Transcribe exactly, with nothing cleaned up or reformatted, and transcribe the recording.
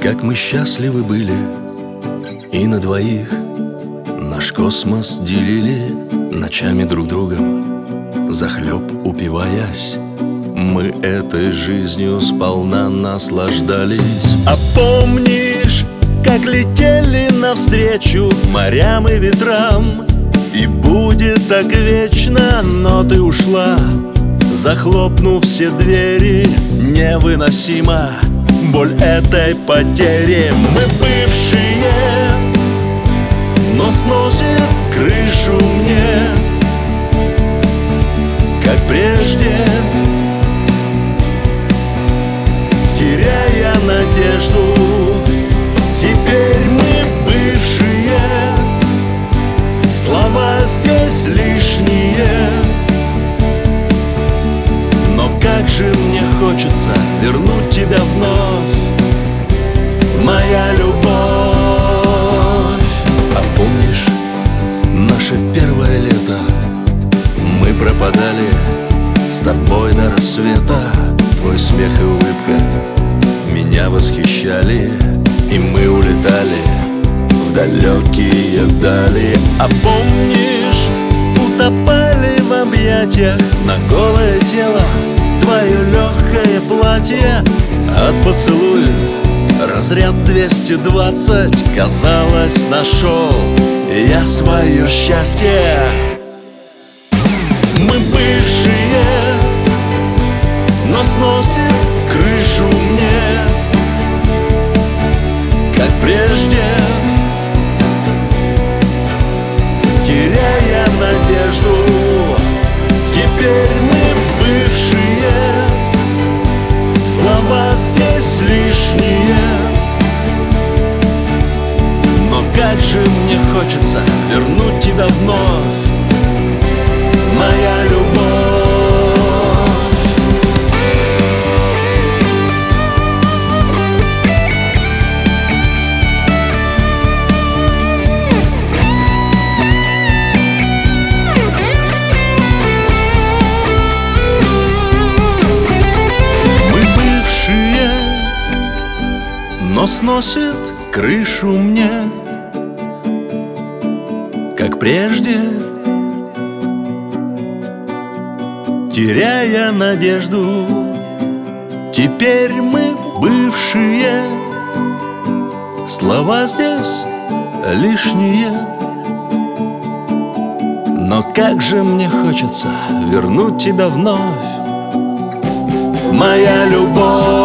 Как мы счастливы были и на двоих наш космос делили ночами друг другом, захлеб упиваясь. Мы этой жизнью сполна наслаждались. А помнишь, как летели навстречу морям и ветрам? И будет так вечно, но ты ушла, захлопнув все двери. Невыносима боль этой потери. Мы бывшие, но сносит крышу мне, как прежде, теряя надежду. Теперь мы бывшие, слова здесь лишние. Но как же мне хочется вернуть тебя вновь, моя любовь. А помнишь наше первое лето? Мы пропадали с тобой до рассвета. Твой смех и улыбка меня восхищали, и мы улетали в далекие дали. А помнишь, утопали в объятиях на голое тело, твое легкое платье от поцелуев разряд двести двадцать, казалось, нашел я свое счастье. Мы бывшие, но сносит крышу мне, как прежде, теряя надежду. Теперь мы бывшие, слова здесь лишние. Но как же мне хочется вернуть тебя вновь, моя любовь. Но сносит крышу мне, как прежде, теряя надежду. Теперь мы бывшие, слова здесь лишние. Но как же мне хочется вернуть тебя вновь, моя любовь.